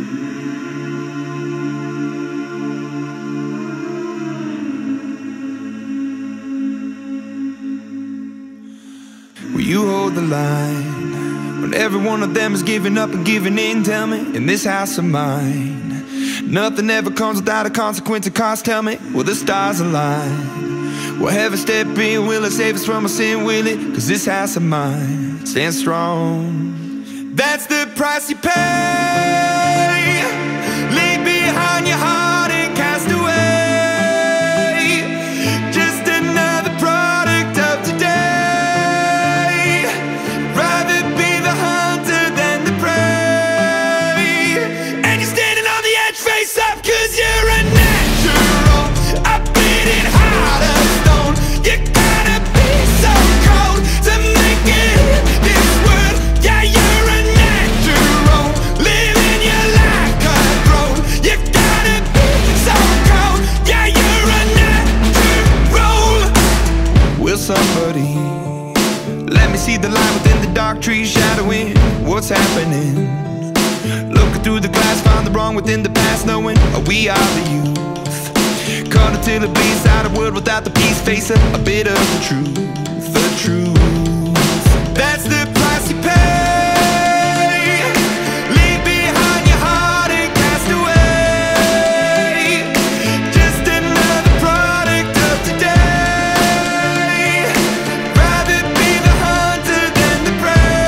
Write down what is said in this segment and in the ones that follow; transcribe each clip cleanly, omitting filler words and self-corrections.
Will you hold the line when every one of them is giving up and giving in? Tell me, in this house of mine, nothing ever comes without a consequence of cost. Tell me, will the stars align? Will heaven step in? Will it save us from our sin? Will it? Cause this house of mine stands strong. That's the price you pay. Leave behind your heart and cast away. Just another product of today. Rather be the hunter than the prey. And you're standing on the edge, face up, cause you're a natural. A bleeding heart of stone. You gotta be so cold to make it in this world. Yeah, you're a natural, living your life cutthroat. You gotta be so cold. Yeah, you're a natural. Will somebody let me see the light within the dark trees shadowing what's happening? Looking through the glass, find the wrong within the past, knowing we are the youth. Caught until it bleeds out of world without the peace, face a bit of the truth, the truth. That's the price you pay. Leave behind your heart and cast away. Just another product of today. Rather be the hunter than the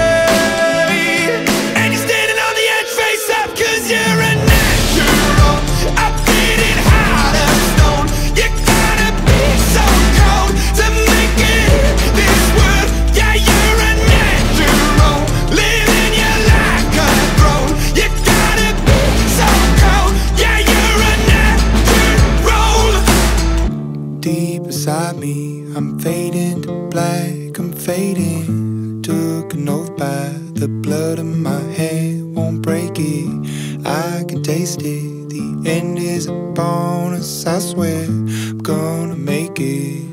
prey. And you're standing on the edge, face up, cause you're a natural. A bleeding heart of stone. You gotta be so cold to make it in this world. Yeah, you're a natural, living your life cutthroat. You gotta be so cold. Yeah, you're a natural. Deep inside me, I'm fading to black, I'm fading. Took an oath by the blood in my head, won't break it. I can taste it. The end is a bonus, I swear I'm gonna make it.